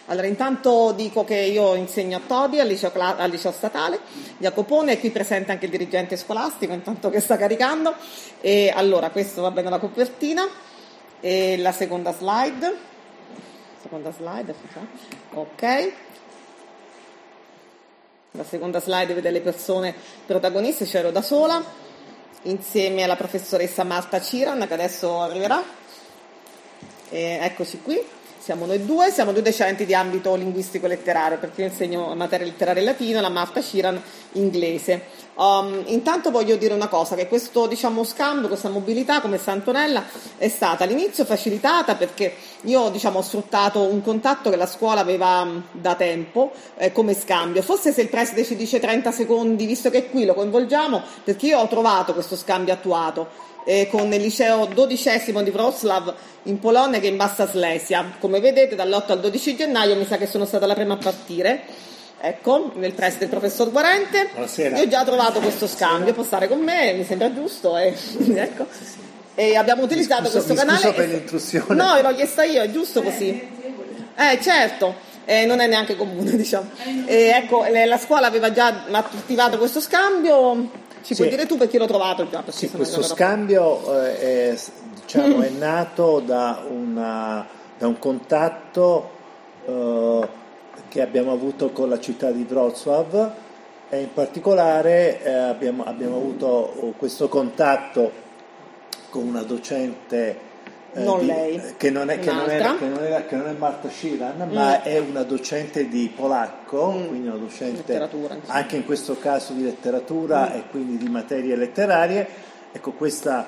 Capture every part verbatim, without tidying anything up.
Allora, intanto dico che io insegno a Todi, al liceo, al liceo statale Jacopone, e qui presente anche il dirigente scolastico, intanto che sta caricando. E allora, questo va bene la copertina. E la seconda slide. Seconda slide, ok. La seconda slide vede le persone protagoniste, c'ero da sola, insieme alla professoressa Marta Ciran, che adesso arriverà. E eccoci qui. Siamo noi due, siamo due docenti di ambito linguistico-letterario, perché io insegno materia letteraria latino, la Marta Ciran inglese. Um, intanto voglio dire una cosa, che questo diciamo scambio, questa mobilità come Santonella è stata all'inizio facilitata perché io diciamo ho sfruttato un contatto che la scuola aveva da tempo eh, come scambio. Forse se il preside ci dice trenta secondi, visto che qui lo coinvolgiamo, perché io ho trovato questo scambio attuato Eh, con il liceo dodicesimo di Wrocław in Polonia, che è in Bassa Slesia. Come vedete, dall'otto al dodici gennaio mi sa che sono stata la prima a partire. Ecco, nel preside il professor Guarente. Buonasera. Io ho già trovato questo scambio, può stare con me, mi sembra giusto. E, ecco. E abbiamo utilizzato scuso, questo mi canale. Scuso per l'intrusione. No, l'ho chiesta io, è giusto così. Eh, certo. Eh, non è neanche comune, diciamo. E ecco, la scuola aveva già attivato questo scambio. Ci sì. puoi dire tu perché l'ho trovato già? Sì, questo scambio eh, è, diciamo, è nato da, una, da un contatto eh, che abbiamo avuto con la città di Wrocław, e in particolare eh, abbiamo, abbiamo avuto questo contatto con una docente eh, non di, lei, che, non è, che, non è, che, non è, che non è Marta Ciran, mm. ma è una docente di polacco, mm. quindi una docente anche in questo caso di letteratura mm. e quindi di materie letterarie. Ecco, questa,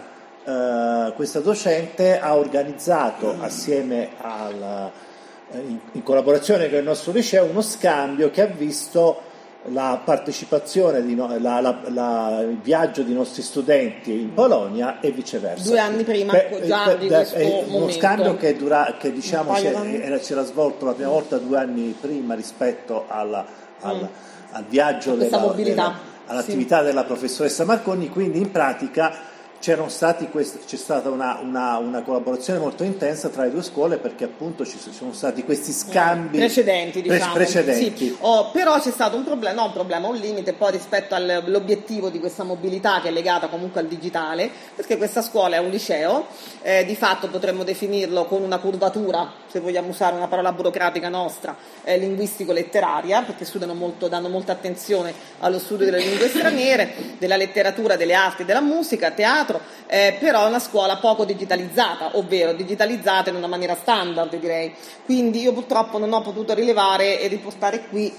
uh, questa docente ha organizzato mm. assieme al, in, in collaborazione con il nostro liceo uno scambio che ha visto la partecipazione, di no, la, la, la, il viaggio di nostri studenti in Polonia e viceversa. Due anni prima, per, già per, di questo è momento. Uno scambio che, dura, che diciamo si era, si era svolto la prima volta due anni prima rispetto alla, al, mm. al viaggio, della, della, all'attività sì. della professoressa Marconi, quindi in pratica c'erano stati questi, c'è stata una, una, una collaborazione molto intensa tra le due scuole, perché appunto ci sono stati questi scambi precedenti, diciamo. precedenti. Sì. Oh, però c'è stato un problema, no un problema, un limite poi rispetto all'obiettivo di questa mobilità, che è legata comunque al digitale, perché questa scuola è un liceo, eh, di fatto potremmo definirlo con una curvatura, se vogliamo usare una parola burocratica nostra, eh, linguistico-letteraria, perché studiano molto, danno molta attenzione allo studio delle lingue straniere, della letteratura, delle arti, della musica, teatro. Eh, però è una scuola poco digitalizzata, ovvero digitalizzata in una maniera standard, direi. Quindi io purtroppo non ho potuto rilevare e riportare qui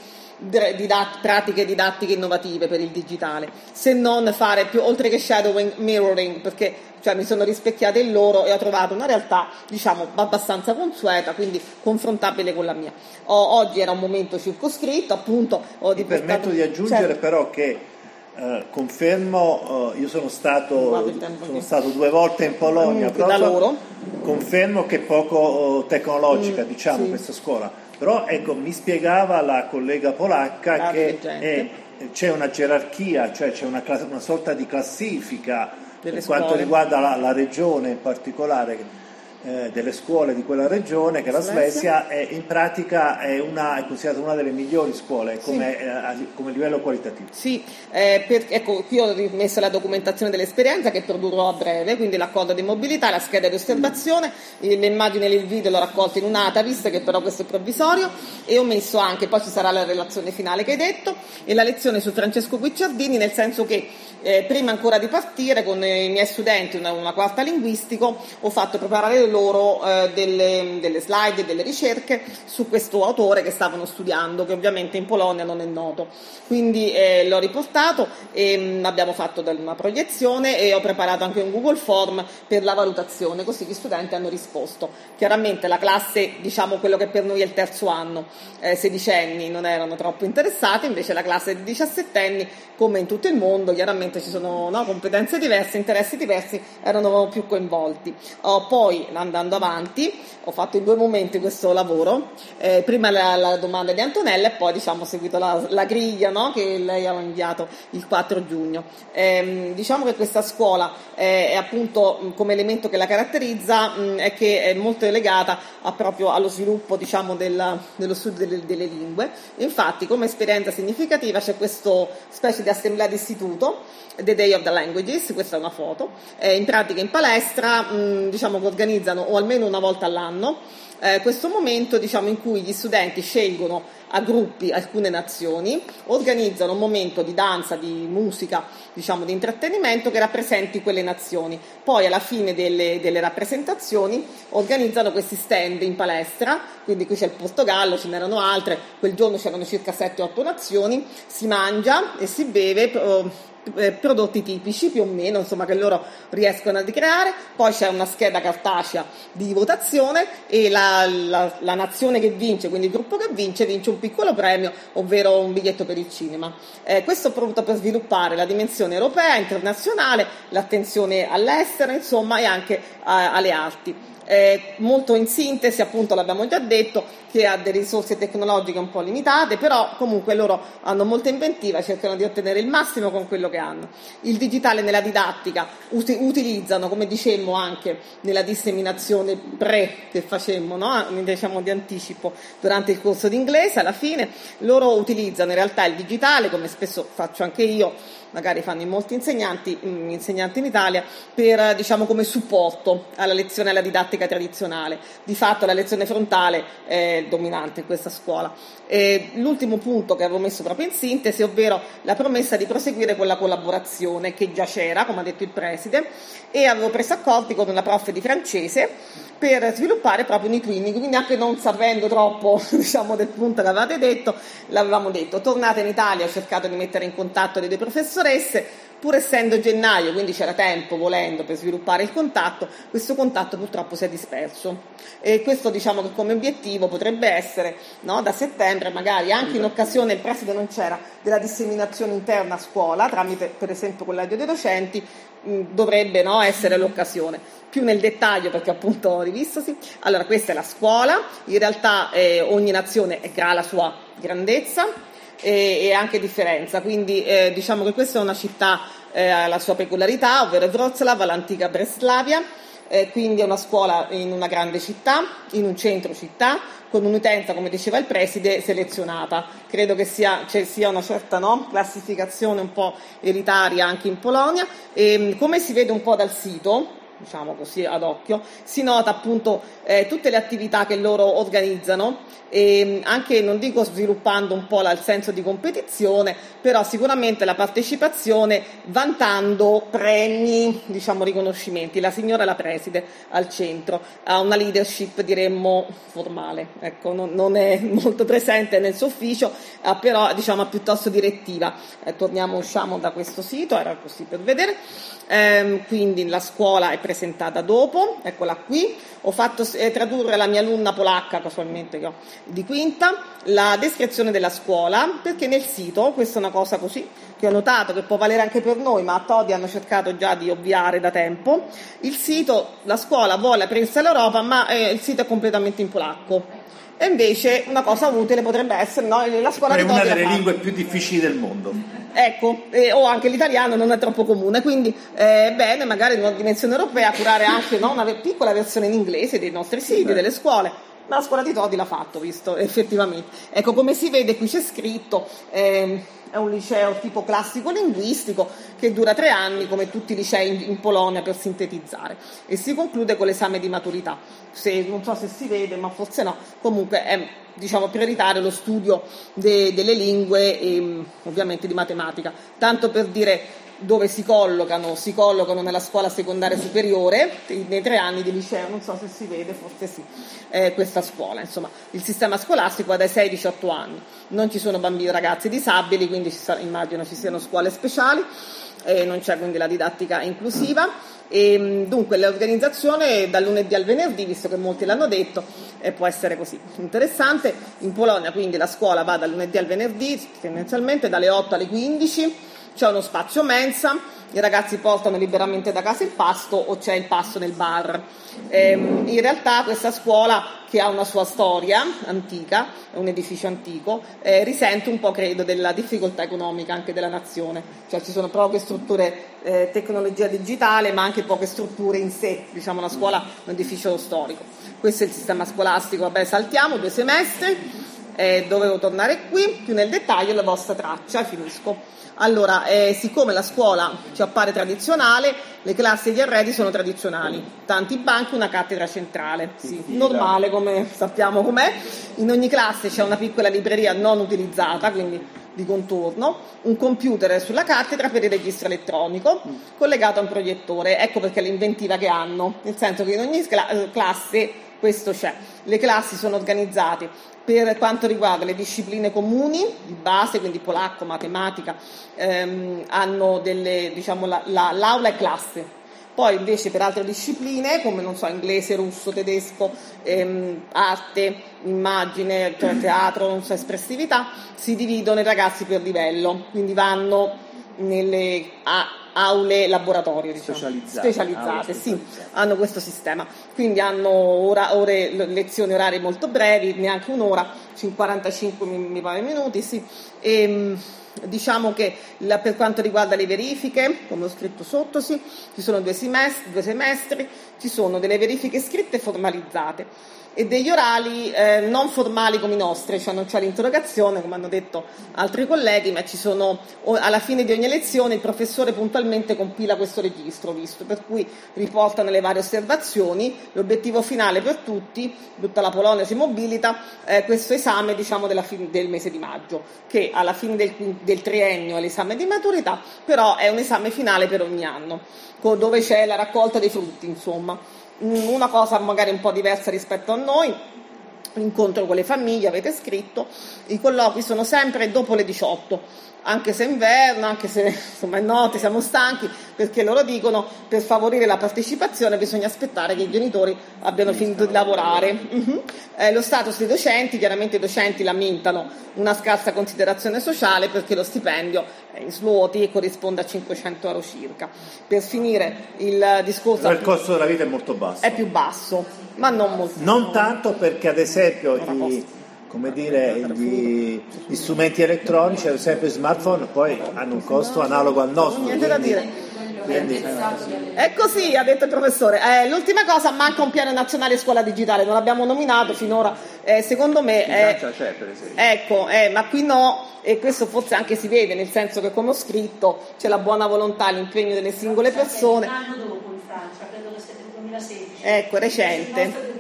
didat- pratiche didattiche innovative per il digitale, se non fare più, oltre che shadowing, mirroring, perché cioè, mi sono rispecchiata in loro e ho trovato una realtà diciamo abbastanza consueta, quindi confrontabile con la mia. O, oggi era un momento circoscritto, appunto. Ho Mi permetto di aggiungere certo. però che Uh, confermo, uh, io sono stato, sono stato due volte in Polonia, mm, da loro. Confermo che è poco uh, tecnologica, mm, diciamo, sì. questa scuola, però ecco, mi spiegava la collega polacca la che è, c'è una gerarchia, cioè c'è una, una sorta di classifica delle per scuole. Quanto riguarda la, la regione in particolare, Eh, delle scuole di quella regione, che la Slesia è in pratica è, una, è considerata una delle migliori scuole come, sì. eh, come livello qualitativo. Sì, eh, per, ecco, qui ho rimesso la documentazione dell'esperienza che produrrò a breve, quindi l'accordo di mobilità, la scheda di osservazione, le immagini e il video l'ho raccolto in un Atavis, che però questo è provvisorio, e ho messo anche, poi ci sarà la relazione finale che hai detto, e la lezione su Francesco Guicciardini, nel senso che eh, prima ancora di partire con i miei studenti, una, una quarta linguistico, ho fatto preparare loro eh, delle, delle slide e delle ricerche su questo autore che stavano studiando, che ovviamente in Polonia non è noto, quindi eh, l'ho riportato e mh, abbiamo fatto una proiezione e ho preparato anche un Google Form per la valutazione, così gli studenti hanno risposto. Chiaramente la classe, diciamo quello che per noi è il terzo anno, eh, sedicenni non erano troppo interessati, invece la classe di diciassettenni, come in tutto il mondo, chiaramente ci sono no, competenze diverse, interessi diversi, erano più coinvolti. Oh, poi andando avanti, ho fatto in due momenti questo lavoro, eh, prima la, la domanda di Antonella e poi diciamo ho seguito la, la griglia, no? Che lei aveva inviato il quattro giugno. Eh, diciamo che questa scuola eh, è appunto, come elemento che la caratterizza, mh, è che è molto legata a, proprio allo sviluppo, diciamo, della, dello studio delle, delle lingue. Infatti, come esperienza significativa c'è questo specie di assemblea d'istituto, The Day of the Languages, questa è una foto, eh, in pratica in palestra, mh, diciamo che organizzano o almeno una volta all'anno eh, questo momento, diciamo, in cui gli studenti scelgono a gruppi alcune nazioni, organizzano un momento di danza, di musica, diciamo di intrattenimento che rappresenti quelle nazioni. Poi alla fine delle, delle rappresentazioni organizzano questi stand in palestra, quindi qui c'è il Portogallo, ce n'erano altre, quel giorno c'erano circa sette otto nazioni, si mangia e si beve eh, prodotti tipici più o meno, insomma, che loro riescono a ricreare. Poi c'è una scheda cartacea di votazione e la, la, la nazione che vince, quindi il gruppo che vince, vince un piccolo premio, ovvero un biglietto per il cinema. Eh, questo proprio per sviluppare la dimensione europea, internazionale, l'attenzione all'estero, insomma, e anche a, alle arti. Eh, molto in sintesi, appunto, l'abbiamo già detto, che ha delle risorse tecnologiche un po' limitate, però comunque loro hanno molta inventiva, cercano di ottenere il massimo con quello che hanno. Il digitale nella didattica ut- utilizzano, come dicemmo anche nella disseminazione pre che facemmo, no? Diciamo di anticipo durante il corso di inglese, alla fine loro utilizzano in realtà il digitale, come spesso faccio anche io, magari fanno in molti insegnanti, insegnanti in Italia, per, diciamo, come supporto alla lezione, alla didattica tradizionale. Di fatto la lezione frontale è dominante in questa scuola. E l'ultimo punto che avevo messo proprio in sintesi, ovvero la promessa di proseguire con la collaborazione che già c'era, come ha detto il preside, e avevo preso accordi con una prof di francese per sviluppare proprio un e-twinning, quindi anche non sapendo troppo, diciamo, del punto che avevate detto, l'avevamo detto, tornate in Italia, ho cercato di mettere in contatto le due professoresse, pur essendo gennaio, quindi c'era tempo, volendo, per sviluppare il contatto, questo contatto purtroppo si è disperso. E questo, diciamo, che come obiettivo potrebbe essere, no, da settembre, magari anche in occasione, il preside non c'era, della disseminazione interna a scuola, tramite per esempio collegio dei docenti, mh, dovrebbe, no, essere l'occasione. Più nel dettaglio, perché appunto ho rivistosi. Allora, questa è la scuola, in realtà eh, ogni nazione ha la sua grandezza e, e anche differenza, quindi eh, diciamo che questa è una città, eh, ha la sua peculiarità, ovvero Wrocław, l'antica Breslavia, eh, quindi è una scuola in una grande città, in un centro città, con un'utenza, come diceva il preside, selezionata. Credo che sia, cioè, sia una certa, no, classificazione un po' elitaria anche in Polonia, e come si vede un po' dal sito, diciamo così ad occhio, si nota appunto eh, tutte le attività che loro organizzano, e anche, non dico sviluppando un po' la, il senso di competizione, però sicuramente la partecipazione, vantando premi, diciamo riconoscimenti. La signora la preside al centro ha una leadership, diremmo, formale, ecco, non, non è molto presente nel suo ufficio, eh, però diciamo piuttosto direttiva. Eh, torniamo, usciamo da questo sito, era così per vedere. Eh, quindi la scuola è presentata dopo, eccola qui. Ho fatto eh, tradurre la mia alunna polacca, casualmente che ho, di quinta, la descrizione della scuola, perché nel sito, questa è una cosa così che ho notato che può valere anche per noi, ma a Todi hanno cercato già di ovviare da tempo, il sito, la scuola vuole aprirsi all'Europa, ma eh, il sito è completamente in polacco. E invece una cosa utile potrebbe essere, no, la scuola è di Todi una delle lingue più difficili del mondo. Ecco, eh, o anche l'italiano non è troppo comune, quindi è eh, bene magari in una dimensione europea curare anche, no, una piccola versione in inglese dei nostri siti, Beh. delle scuole. Ma la scuola di Todi l'ha fatto, visto, effettivamente. Ecco, come si vede qui c'è scritto, ehm, è un liceo tipo classico linguistico che dura tre anni, come tutti i licei in, in Polonia, per sintetizzare, e si conclude con l'esame di maturità. Se, non so se si vede, ma forse no, comunque è, diciamo, prioritario lo studio de, delle lingue e ovviamente di matematica, tanto per dire dove si collocano, si collocano nella scuola secondaria superiore, nei tre anni di liceo, non so se si vede, forse sì, eh, questa scuola, insomma, il sistema scolastico va dai sei ai diciotto anni, non ci sono bambini e ragazzi disabili, quindi ci sa, immagino ci siano scuole speciali, eh, non c'è quindi la didattica inclusiva. E dunque l'organizzazione dal lunedì al venerdì, visto che molti l'hanno detto, eh, può essere così interessante. In Polonia quindi la scuola va dal lunedì al venerdì, tendenzialmente dalle otto alle quindici, c'è uno spazio mensa i ragazzi portano liberamente da casa il pasto o c'è il pasto nel bar. Ehm, in realtà questa scuola, che ha una sua storia antica, è un edificio antico, eh, risente un po', credo, della difficoltà economica anche della nazione, cioè ci sono poche strutture, eh, tecnologia digitale, ma anche poche strutture in sé, diciamo una scuola è un edificio storico. Questo è il sistema scolastico, vabbè, saltiamo due semestri, eh, dovevo tornare qui, più nel dettaglio la vostra traccia, finisco. Allora, eh, siccome la scuola ci appare tradizionale, le classi e gli arredi sono tradizionali, tanti banchi, una cattedra centrale, sì, normale come sappiamo com'è. In ogni classe c'è una piccola libreria non utilizzata, quindi di contorno, un computer sulla cattedra per il registro elettronico collegato a un proiettore. Ecco perché l'inventiva che hanno, nel senso che in ogni cla- classe questo c'è. Le classi sono organizzate per quanto riguarda le discipline comuni di base, quindi polacco, matematica, ehm, hanno delle, diciamo, la, la, l'aula è classe. Poi invece per altre discipline, come non so, inglese, russo, tedesco, ehm, arte, immagine, cioè teatro, non so, espressività, si dividono i ragazzi per livello, quindi vanno nelle a, aule laboratorio, diciamo, specializzate, specializzate sì, specializzate. Hanno questo sistema, quindi hanno ora, ore, lezioni orarie molto brevi, neanche un'ora, quarantacinque mi pare minuti, sì. E, diciamo che la, per quanto riguarda le verifiche, come ho scritto sotto, sì, ci sono due semestri, due semestri, ci sono delle verifiche scritte e formalizzate e degli orali eh, non formali come i nostri, cioè non c'è l'interrogazione come hanno detto altri colleghi, ma ci sono, alla fine di ogni lezione il professore puntualmente compila questo registro, visto, per cui riportano le varie osservazioni. L'obiettivo finale per tutti, tutta la Polonia si mobilita, eh, questo esame, diciamo, della fin- del mese di maggio, che alla fine del, del triennio è l'esame di maturità, però è un esame finale per ogni anno, dove c'è la raccolta dei frutti, insomma. Una cosa magari un po' diversa rispetto a noi, l'incontro con le famiglie, avete scritto, i colloqui sono sempre dopo le diciotto, anche se è inverno, anche se insomma è notte, siamo stanchi, perché loro dicono per favorire la partecipazione bisogna aspettare che i genitori abbiano finito di lavorare. Uh-huh. Eh, lo status dei docenti, chiaramente i docenti lamentano una scarsa considerazione sociale perché lo stipendio è in svuoti e corrisponde a cinquecento euro circa. Per finire il discorso, il costo della vita è molto basso, è più basso, ma non molto, non tanto, perché ad esempio i, come dire, gli, gli strumenti elettronici, ad esempio i smartphone, poi hanno un costo analogo al nostro. Niente da quindi, dire. quindi, è così, ha detto il professore. Eh, l'ultima cosa, manca un piano nazionale scuola digitale, non l'abbiamo nominato finora. Eh, secondo me, eh, c'è, per esempio. Ecco, eh, ma qui no, e questo forse anche si vede, nel senso che, come ho scritto, c'è la buona volontà, l'impegno delle singole persone. Un anno dopo in Francia, credo che sia del duemilasedici. Ecco, recente.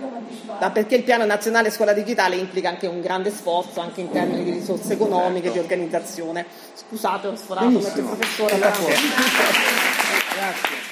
Ma perché il piano nazionale scuola digitale implica anche un grande sforzo anche in termini di risorse economiche, di organizzazione. Scusate, ho sforato, metto il professore. Grazie.